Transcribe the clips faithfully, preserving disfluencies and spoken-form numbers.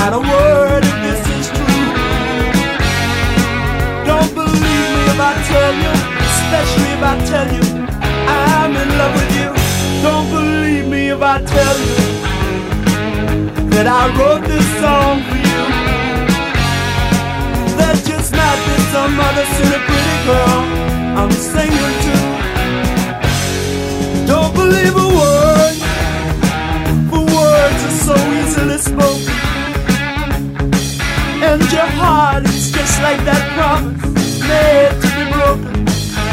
not a word if this is true. Don't believe me if I tell you, especially if I tell you I'm in love with you. Don't believe me if I tell you that I wrote this song for you. There's just not been some other silly pretty girl I'm singing to. Don't believe a word, for words are so easily spoken, and your heart is just like that promise made to be broken.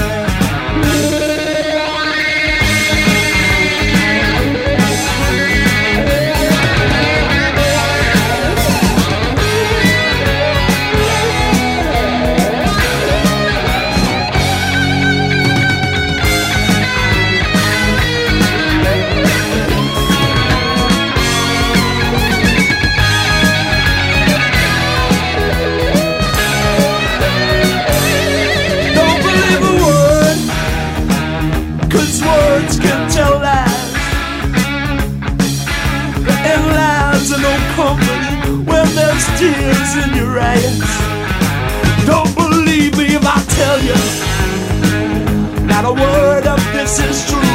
Words can tell lies, and lies are no comfort when there's tears in your eyes. Don't believe me if I tell you not a word of this is true.